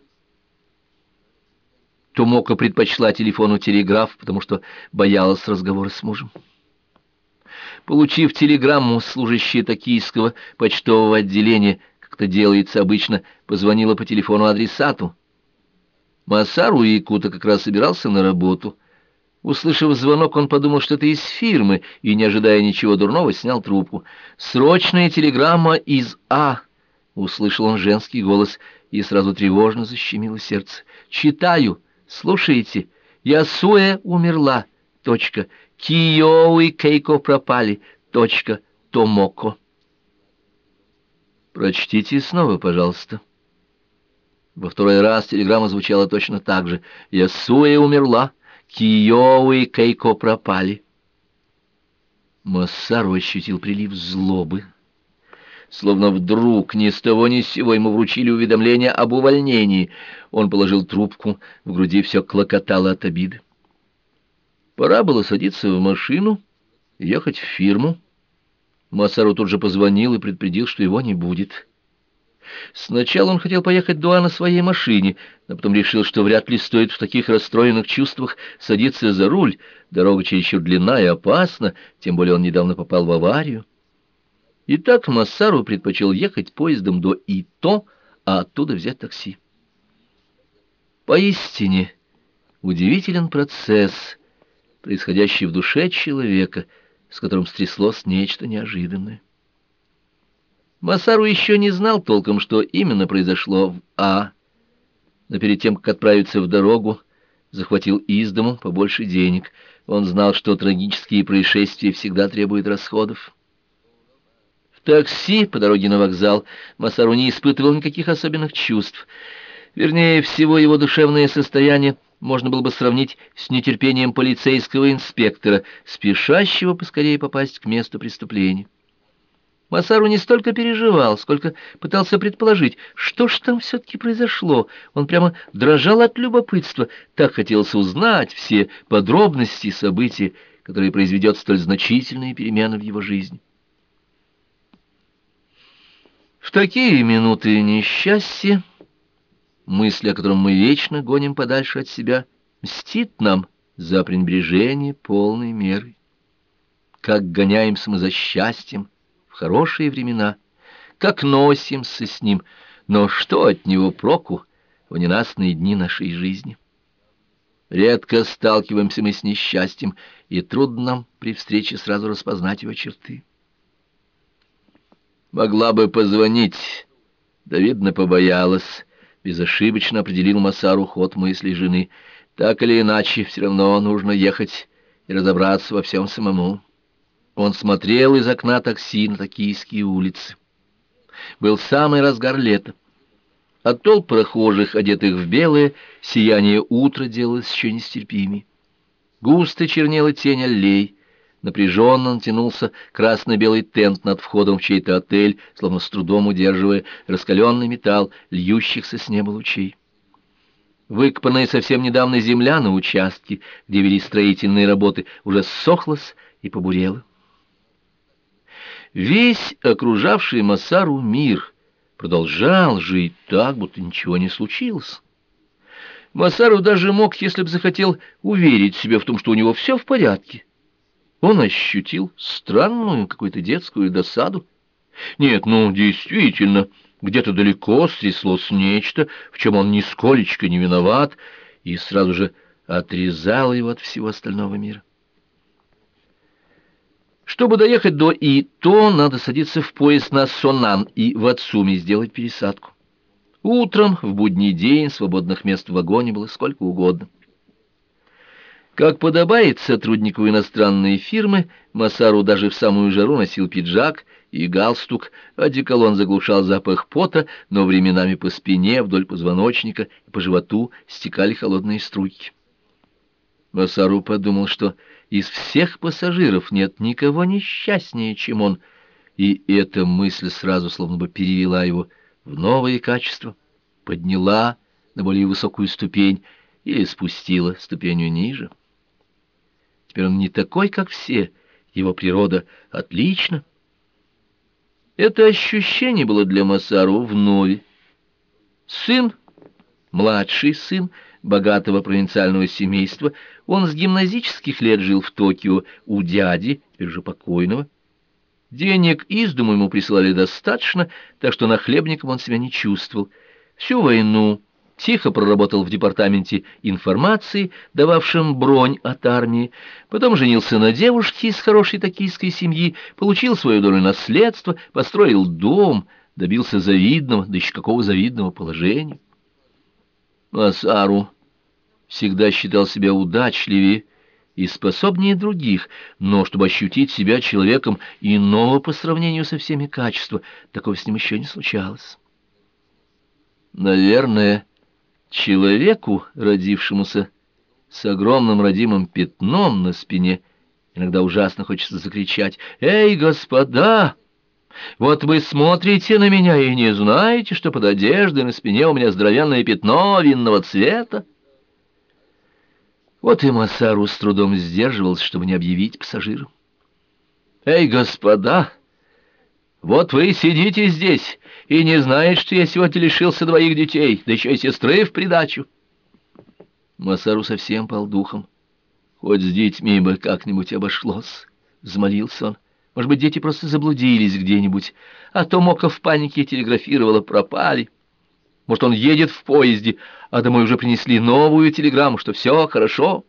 Томоко предпочла телефону телеграф, потому что боялась разговора с мужем. Получив телеграмму, служащая токийского почтового отделения, как это делается обычно, позвонила по телефону адресату. Масару Икута как раз собирался на работу. Услышав звонок, он подумал, что это из фирмы, и, не ожидая ничего дурного, снял трубку. «Срочная телеграмма из А!» — услышал он женский голос, и сразу тревожно защемило сердце. «Читаю. Слушайте. Ясуэ умерла. Точка. Кио и Кейко пропали. Точка. Томоко». «Прочтите снова, пожалуйста». Во второй раз телеграмма звучала точно так же. «Ясуэ умерла. Кио и Кейко пропали». Масару ощутил прилив злобы. Словно вдруг ни с того ни с сего ему вручили уведомление об увольнении. Он положил трубку, в груди все клокотало от обиды. Пора было садиться в машину, ехать в фирму. Масару тут же позвонил и предупредил, что его не будет. Сначала он хотел поехать до А на своей машине, но потом решил, что вряд ли стоит в таких расстроенных чувствах садиться за руль. Дорога чересчур длинна и опасна, тем более он недавно попал в аварию. И так Масару предпочел ехать поездом до Ито, а оттуда взять такси. Поистине удивителен процесс, происходящий в душе человека, с которым стряслось нечто неожиданное. Масару еще не знал толком, что именно произошло в А, но перед тем, как отправиться в дорогу, захватил из дому побольше денег. Он знал, что трагические происшествия всегда требуют расходов. В такси по дороге на вокзал Масару не испытывал никаких особенных чувств. Вернее всего, его душевное состояние можно было бы сравнить с нетерпением полицейского инспектора, спешащего поскорее попасть к месту преступления. Масару не столько переживал, сколько пытался предположить, что ж там все-таки произошло. Он прямо дрожал от любопытства, так хотелось узнать все подробности события, которые произведет столь значительные перемены в его жизни. В такие минуты несчастья, мысль о котором мы вечно гоним подальше от себя, мстит нам за пренебрежение полной мерой. Как гоняемся мы за счастьем в хорошие времена, как носимся с ним, но что от него проку в ненастные дни нашей жизни? Редко сталкиваемся мы с несчастьем, и трудно нам при встрече сразу распознать его черты. Могла бы позвонить, да, видно, побоялась. Безошибочно определил Масару ход мыслей жены. Так или иначе, все равно нужно ехать и разобраться во всем самому. Он смотрел из окна такси на токийские улицы. Был самый разгар лета. От толп прохожих, одетых в белое, сияние утра делалось еще нестерпимее. Густо чернела тень аллей. Напряженно натянулся красно-белый тент над входом в чей-то отель, словно с трудом удерживая раскаленный металл льющихся с неба лучей. Выкопанная совсем недавно земля на участке, где вели строительные работы, уже ссохлась и побурела. Весь окружавший Масару мир продолжал жить так, будто ничего не случилось. Масару даже мог, если бы захотел, уверить себя в том, что у него все в порядке. Он ощутил странную какую-то детскую досаду. Нет, ну, действительно, где-то далеко стряслось нечто, в чем он нисколечко не виноват, и сразу же отрезало его от всего остального мира. Чтобы доехать до Ито, надо садиться в поезд на Сонан и в Ацуми сделать пересадку. Утром, в будний день, свободных мест в вагоне было сколько угодно. Как подобает сотруднику иностранной фирмы, Масару даже в самую жару носил пиджак и галстук, одеколон заглушал запах пота, но временами по спине, вдоль позвоночника и по животу стекали холодные струйки. Масару подумал, что из всех пассажиров нет никого несчастнее, чем он, и эта мысль сразу словно бы перевела его в новые качества, подняла на более высокую ступень или спустила ступенью ниже. Теперь он не такой, как все, его природа отлична. Это ощущение было для Масару вновь. Сын, младший сын богатого провинциального семейства, он с гимназических лет жил в Токио у дяди, теперь уже покойного. Денег из дому ему присылали достаточно, так что нахлебником он себя не чувствовал. Всю войну тихо проработал в департаменте информации, дававшем бронь от армии. Потом женился на девушке из хорошей токийской семьи, получил свою долю наследства, построил дом, добился завидного, да еще какого завидного положения. Масару всегда считал себя удачливее и способнее других, но чтобы ощутить себя человеком иного по сравнению со всеми качества, такого с ним еще не случалось. Наверное, человеку, родившемуся с огромным родимым пятном на спине, иногда ужасно хочется закричать: «Эй, господа! Вот вы смотрите на меня и не знаете, что под одеждой на спине у меня здоровенное пятно винного цвета». Вот и Масару с трудом сдерживался, чтобы не объявить пассажирам: «Эй, господа! Вот вы сидите здесь и не знаете, что я сегодня лишился двоих детей, да еще и сестры в придачу». Масару совсем пал духом. «Хоть с детьми бы как-нибудь обошлось», — взмолился он. «Может быть, дети просто заблудились где-нибудь, а то Мока в панике телеграфировала: пропали. Может, он едет в поезде, а домой уже принесли новую телеграмму, что все хорошо».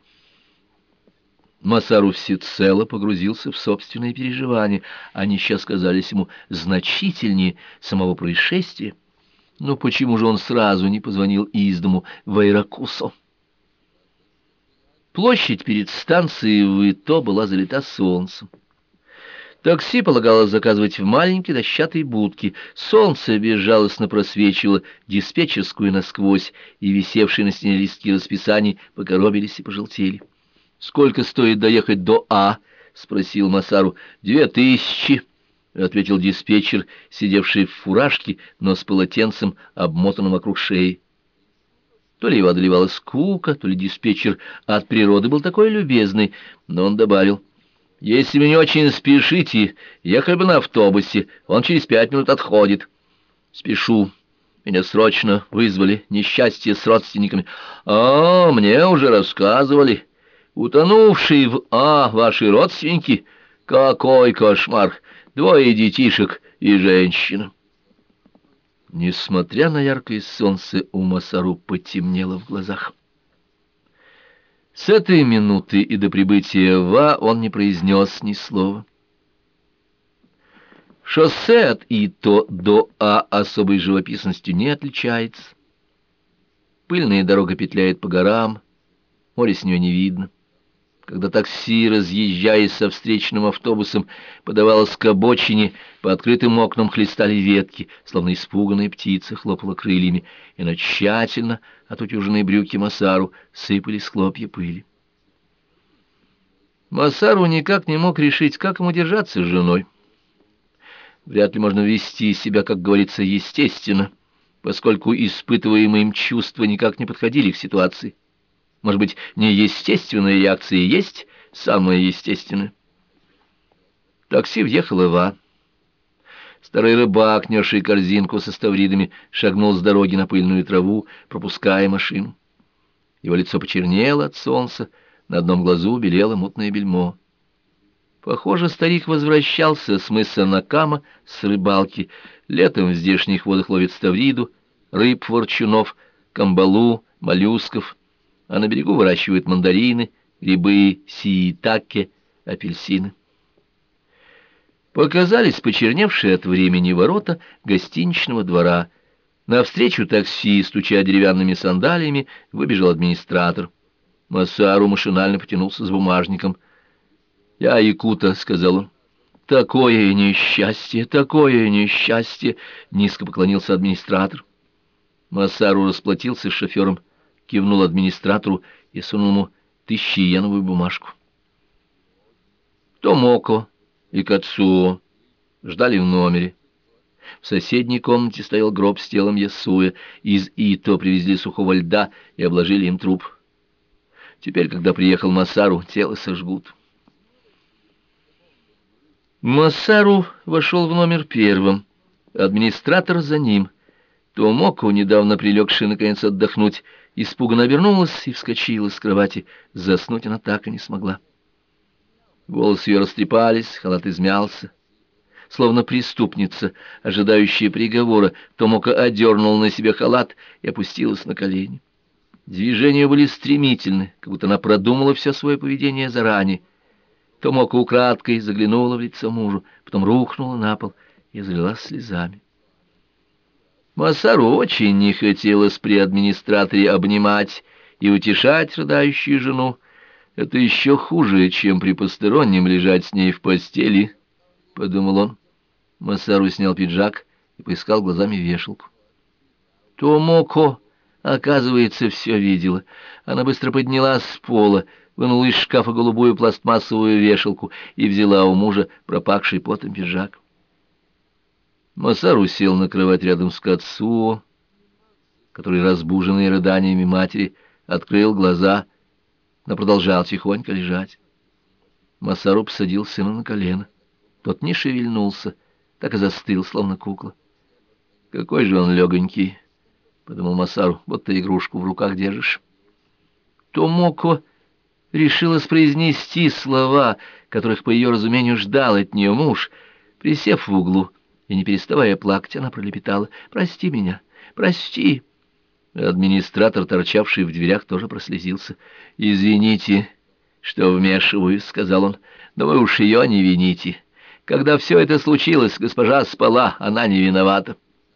Масару всецело погрузился в собственные переживания. Они сейчас казались ему значительнее самого происшествия. Но почему же он сразу не позвонил из дому в Эйракусо? Площадь перед станцией в Ито была залита солнцем. Такси полагалось заказывать в маленькой дощатой будке. Солнце безжалостно просвечивало диспетчерскую насквозь, и висевшие на стене листки расписаний покоробились и пожелтели. «Сколько стоит доехать до А?» — спросил Масару. «Две тысячи», — ответил диспетчер, сидевший в фуражке, но с полотенцем, обмотанным вокруг шеи. То ли его одолевала скука, то ли диспетчер от природы был такой любезный, но он добавил: «Если вы не очень спешите, ехали бы на автобусе, он через пять минут отходит». «Спешу. Меня срочно вызвали. Несчастье с родственниками». «А, мне уже рассказывали. Утонувшие в А ваши родственники? Какой кошмар! Двое детишек и женщина». Несмотря на яркое солнце, у Масару потемнело в глазах. С этой минуты и до прибытия в А он не произнес ни слова. Шоссе от Ито до А особой живописностью не отличается. Пыльная дорога петляет по горам, море с нее не видно. Когда такси, разъезжая со встречным автобусом, подавалось к обочине, по открытым окнам хлестали ветки, словно испуганная птица хлопала крыльями, и на тщательно отутюженные брюки Масару сыпались хлопья пыли. Масару никак не мог решить, как ему держаться с женой. Вряд ли можно вести себя, как говорится, естественно, поскольку испытываемые им чувства никак не подходили к ситуации. Может быть, неестественная реакция есть самая естественная. Такси въехало в А. Старый рыбак, несший корзинку со ставридами, шагнул с дороги на пыльную траву, пропуская машину. Его лицо почернело от солнца, на одном глазу белело мутное бельмо. Похоже, старик возвращался с мыса Накама, с рыбалки. Летом в здешних водах ловит ставриду, рыб-ворчунов, камбалу, моллюсков, а на берегу выращивают мандарины, грибы, сиитаке, апельсины. Показались почерневшие от времени ворота гостиничного двора. Навстречу такси, стуча деревянными сандалиями, выбежал администратор. Масару машинально потянулся с бумажником. «Я Якута», — сказал он. «Такое несчастье, такое несчастье!» — низко поклонился администратор. Масару расплатился с шофером, кивнул администратору и сунул ему тысячеиеновую бумажку. Томоко и Кацуо ждали в номере. В соседней комнате стоял гроб с телом Ясуя. Из Ито привезли сухого льда и обложили им труп. Теперь, когда приехал Масару, тело сожгут. Массару вошел в номер первым, администратор за ним. Томоко, недавно прилегшая наконец отдохнуть, испуганно обернулась и вскочила с кровати. Заснуть она так и не смогла. Волосы ее растрепались, халат измялся. Словно преступница, ожидающая приговора, Томоко одернула на себе халат и опустилась на колени. Движения были стремительны, как будто она продумала все свое поведение заранее. Томоко украдкой заглянула в лицо мужу, потом рухнула на пол и залилась слезами. Массару очень не хотелось при администраторе обнимать и утешать рыдающую жену. Это еще хуже, чем при постороннем лежать с ней в постели, — подумал он. Массару снял пиджак и поискал глазами вешалку. Томоко, оказывается, все видела. Она быстро поднялась с пола, вынула из шкафа голубую пластмассовую вешалку и взяла у мужа пропахший потом пиджак. Массару сел на кровать рядом с Кацуо, который, разбуженный рыданиями матери, открыл глаза, но продолжал тихонько лежать. Массару посадил сына на колено. Тот не шевельнулся, так и застыл, словно кукла. «Какой же он легонький!» — подумал Массару, — будто игрушку в руках держишь. Томоко решилась произнести слова, которых, по ее разумению, ждал от нее муж. Присев в углу и не переставая плакать, она пролепетала: «Прости меня, прости!» Администратор, торчавший в дверях, тоже прослезился. «Извините, что вмешиваюсь», — сказал он, — «но вы уж ее не вините. Когда все это случилось, госпожа спала, она не виновата».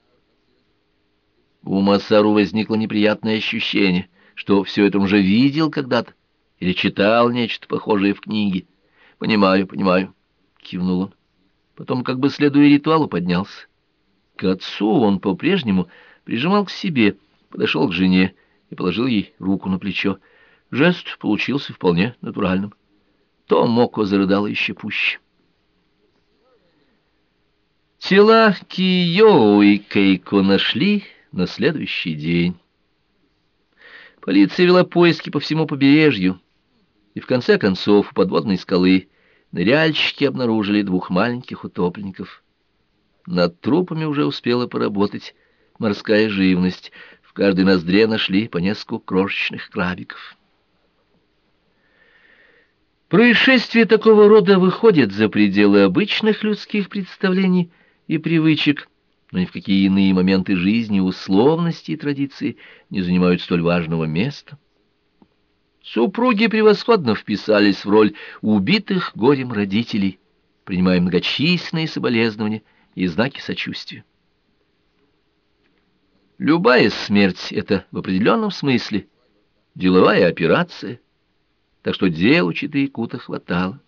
У Массару возникло неприятное ощущение, что все это он уже видел когда-то или читал нечто похожее в книге. «Понимаю, понимаю», — кивнул он. Потом, как бы следуя ритуалу, поднялся. К отцу он по-прежнему прижимал к себе, подошел к жене и положил ей руку на плечо. Жест получился вполне натуральным. Томоко зарыдала еще пуще. Тела Киё и Кейко нашли на следующий день. Полиция вела поиски по всему побережью, и в конце концов у подводной скалы ныряльщики обнаружили двух маленьких утопленников. Над трупами уже успела поработать морская живность. В каждой ноздре нашли по нескольку крошечных крабиков. Происшествия такого рода выходят за пределы обычных людских представлений и привычек, но ни в какие иные моменты жизни, условности и традиции не занимают столь важного места. Супруги превосходно вписались в роль убитых горем родителей, принимая многочисленные соболезнования и знаки сочувствия. Любая смерть — это в определенном смысле деловая операция, так что дел у Читаикута хватало.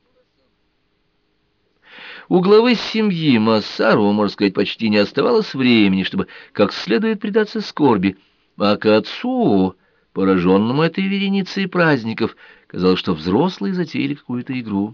У главы семьи Массару, можно сказать, почти не оставалось времени, чтобы как следует предаться скорби, а Кацуо, пораженному этой вереницей праздников, казалось, что взрослые затеяли какую-то игру.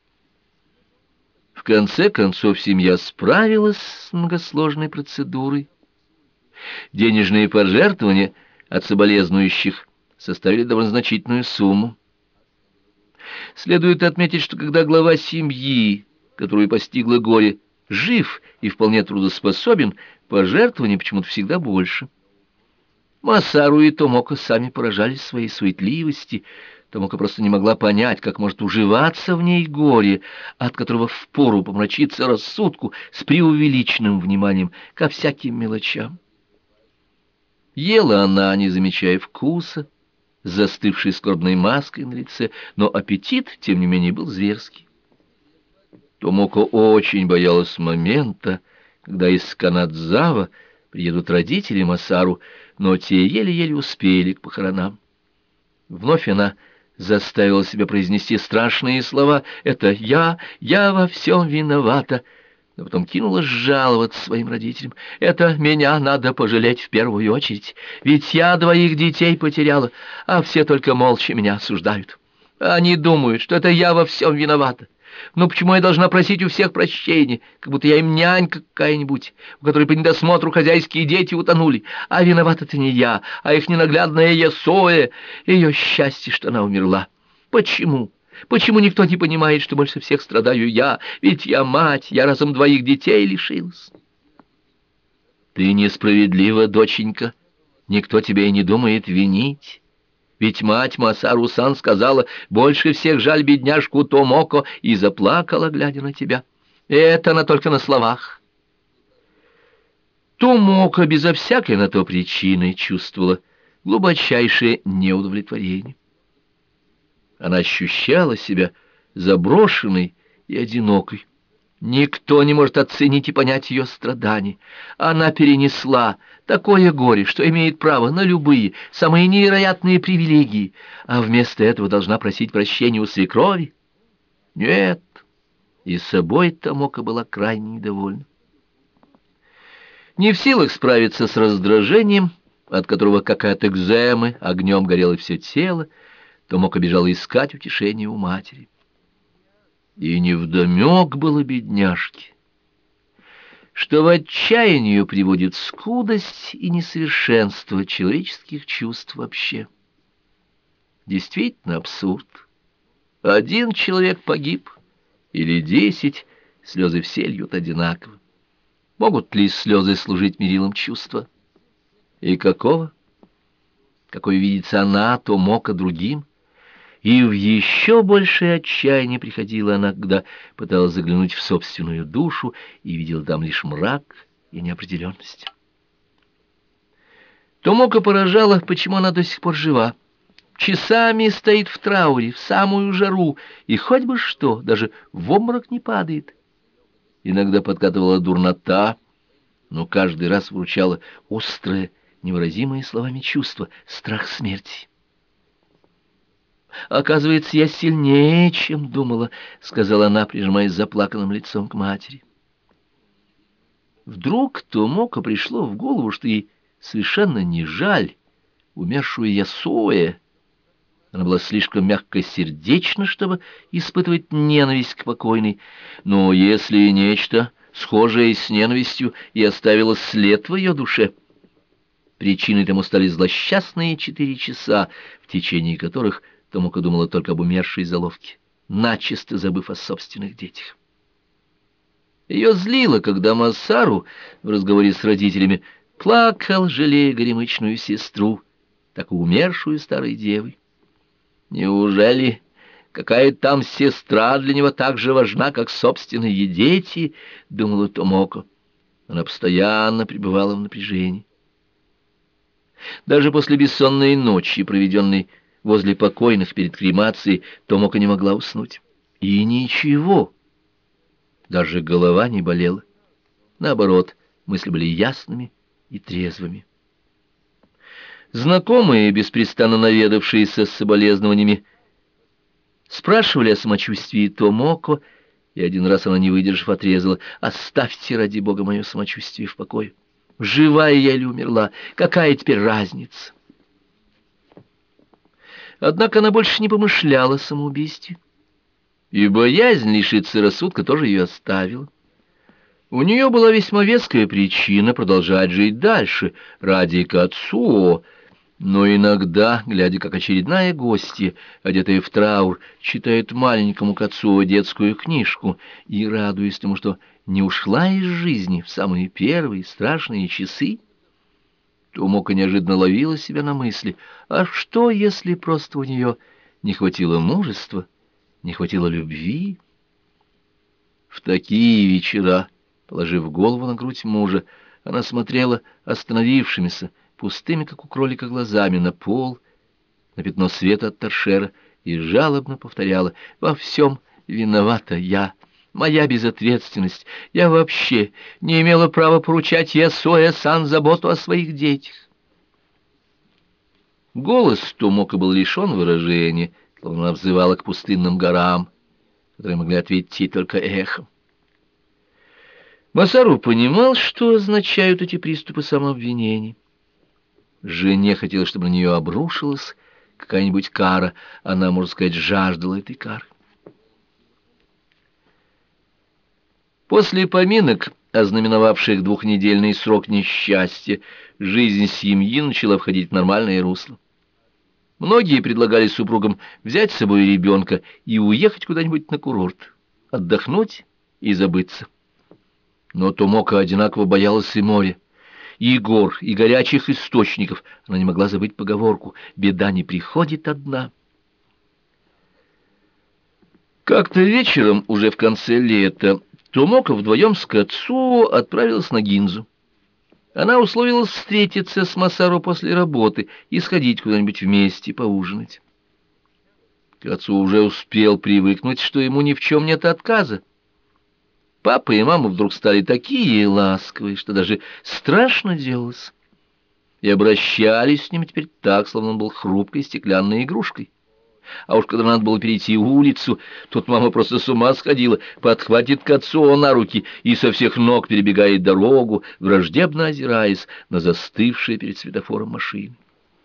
В конце концов семья справилась с многосложной процедурой. Денежные пожертвования от соболезнующих составили довольно значительную сумму. Следует отметить, что когда глава семьи, которую постигло горе, жив и вполне трудоспособен, пожертвований почему-то всегда больше. Массару и Томоко сами поражались своей суетливости. Томоко просто не могла понять, как может уживаться в ней горе, от которого впору помрачиться рассудку с преувеличенным вниманием ко всяким мелочам. Ела она, не замечая вкуса, с застывшей скорбной маской на лице, но аппетит, тем не менее, был зверский. Томоко очень боялась момента, когда из Канадзава приедут родители Массару, но те еле-еле успели к похоронам. Вновь она заставила себя произнести страшные слова: «Это я, я во всем виновата», но потом кинулась жаловаться своим родителям: «Это меня надо пожалеть в первую очередь, ведь я двоих детей потеряла, а все только молча меня осуждают. Они думают, что это я во всем виновата. Но почему я должна просить у всех прощения, как будто я им нянька какая-нибудь, у которой по недосмотру хозяйские дети утонули, а виновата-то не я, а их ненаглядная Ясоэ, ее счастье, что она умерла. Почему? Почему никто не понимает, что больше всех страдаю я? Ведь я мать, я разом двоих детей лишилась. Ты несправедлива, доченька. Никто тебя и не думает винить. Ведь мать Масару-сан сказала: больше всех жаль бедняжку Томоко, и заплакала, глядя на тебя. Это она только на словах. Томоко безо всякой на то причины чувствовала глубочайшее неудовлетворение. Она ощущала себя заброшенной и одинокой. Никто не может оценить и понять ее страданий. Она перенесла такое горе, что имеет право на любые, самые невероятные привилегии, а вместо этого должна просить прощения у свекрови. Нет, и собой Томоко была крайне недовольна. Не в силах справиться с раздражением, от которого, как от экземы, огнем горело все тело, Томоко бежала искать утешения у матери. И невдомек было бедняжке, что в отчаяние приводит скудость и несовершенство человеческих чувств вообще. Действительно абсурд. Один человек погиб, или десять, слезы все льют одинаково. Могут ли слезы служить мерилом чувства? И какого? Какой видится она, Томоко, другим? И в еще большее отчаяние приходила она, когда пыталась заглянуть в собственную душу и видела там лишь мрак и неопределенность. Томоко поражало, почему она до сих пор жива. Часами стоит в трауре, в самую жару, и хоть бы что, даже в обморок не падает. Иногда подкатывала дурнота, но каждый раз вручала острое, невыразимое словами чувство — страх смерти. «Оказывается, я сильнее, чем думала», — сказала она, прижимаясь заплаканным лицом к матери. Вдруг Томоко пришло в голову, что ей совершенно не жаль умершую Ясуэ. Она была слишком мягкосердечна, чтобы испытывать ненависть к покойной, но если нечто, схожее с ненавистью, и оставило след в ее душе, причиной тому стали злосчастные четыре часа, в течение которых Томоко думала только об умершей заловке, начисто забыв о собственных детях. Ее злило, когда Масару в разговоре с родителями плакал, жалея горемычную сестру, так и умершую старой девой. Неужели какая-то там сестра для него так же важна, как собственные дети, — думала Томоко. Она постоянно пребывала в напряжении. Даже после бессонной ночи, проведенной возле покойных перед кремацией, Томоко не могла уснуть. И ничего, даже голова не болела. Наоборот, мысли были ясными и трезвыми. Знакомые, беспрестанно наведавшиеся с соболезнованиями, спрашивали о самочувствии Томоко, и один раз она, не выдержав, отрезала: «Оставьте, ради бога, мое самочувствие в покое. Живая я или умерла, какая теперь разница?» Однако она больше не помышляла о самоубийстве, и боязнь лишиться рассудка тоже ее оставила. У нее была весьма веская причина продолжать жить дальше ради Кацуо, но иногда, глядя, как очередная гостья, одетая в траур, читает маленькому Кацуо детскую книжку и, радуясь тому, что не ушла из жизни в самые первые страшные часы, Томоко неожиданно ловила себя на мысли: а что, если просто у нее не хватило мужества, не хватило любви? В такие вечера, положив голову на грудь мужа, она смотрела остановившимися, пустыми, как у кролика, глазами на пол, на пятно света от торшера, и жалобно повторяла: «Во всем виновата я, моя безответственность. Я вообще не имела права поручать Ясуэ-сан заботу о своих детях». Голос Томоко был лишен выражения, словно она взывала к пустынным горам, которые могли ответить ей только эхом. Масару понимал, что означают эти приступы самообвинений. Жене хотелось, чтобы на нее обрушилась какая-нибудь кара. Она, можно сказать, жаждала этой кары. После поминок, ознаменовавших двухнедельный срок несчастья, жизнь семьи начала входить в нормальное русло. Многие предлагали супругам взять с собой ребенка и уехать куда-нибудь на курорт, отдохнуть и забыться. Но Томока одинаково боялась и моря, и гор, и горячих источников. Она не могла забыть поговорку «беда не приходит одна». Как-то вечером, уже в конце лета, Томока вдвоем с Кацуо отправилась на Гинзу. Она условилась встретиться с Масаро после работы и сходить куда-нибудь вместе поужинать. Кацуо уже успел привыкнуть, что ему ни в чем нет отказа. Папа и мама вдруг стали такие ласковые, что даже страшно делалось. И обращались с ним теперь так, словно он был хрупкой стеклянной игрушкой. А уж когда надо было перейти улицу, тут мама просто с ума сходила, подхватит Кацуо на руки и со всех ног перебегает дорогу, враждебно озираясь на застывшие перед светофором машины.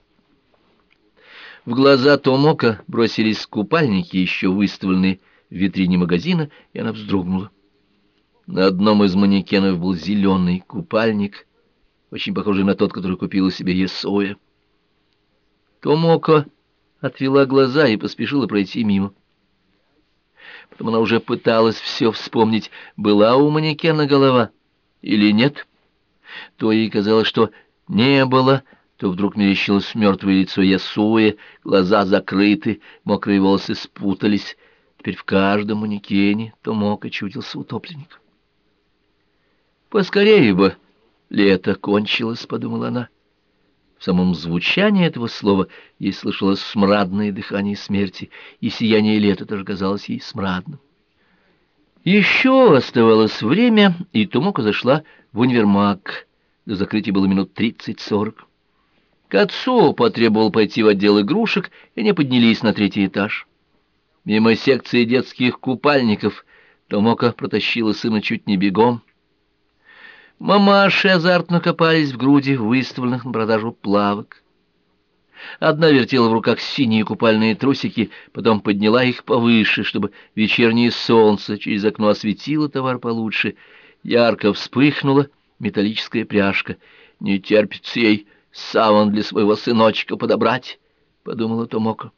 В глаза Томока бросились купальники, еще выставленные в витрине магазина, и она вздрогнула. На одном из манекенов был зеленый купальник, очень похожий на тот, который купила себе Есоя. Томока отвела глаза и поспешила пройти мимо. Потом она уже пыталась все вспомнить, была у манекена голова или нет. То ей казалось, что не было, то вдруг мерещилось мертвое лицо Ясуэ, глаза закрыты, мокрые волосы спутались. Теперь в каждом манекене Томока чудился утопленник. «Поскорее бы лето кончилось», — подумала она. В самом звучании этого слова ей слышалось смрадное дыхание смерти, и сияние лета тоже казалось ей смрадным. Еще оставалось время, и Томока зашла в универмаг. До закрытия было минут тридцать-сорок. Кацуо потребовал пойти в отдел игрушек, и они поднялись на третий этаж. Мимо секции детских купальников Томока протащила сына чуть не бегом. Мамаши азартно копались в груди выставленных на продажу плавок. Одна вертела в руках синие купальные трусики, потом подняла их повыше, чтобы вечернее солнце через окно осветило товар получше. Ярко вспыхнула металлическая пряжка. «Не терпится ей саван для своего сыночка подобрать», — подумала Томока.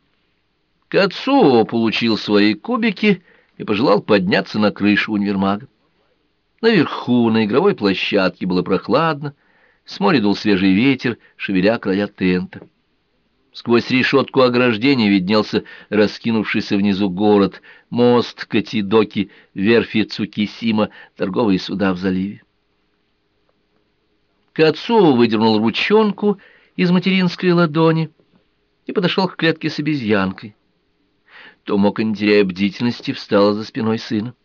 Кацуо получил свои кубики и пожелал подняться на крышу универмага. Наверху, на игровой площадке, было прохладно, с моря дул свежий ветер, шевеля края тента. Сквозь решетку ограждения виднелся раскинувшийся внизу город, мост Катидоки, верфи Цукисима, торговые суда в заливе. Кацуо выдернул ручонку из материнской ладони и подошел к клетке с обезьянкой. Томока, не теряя бдительности, встала за спиной сына.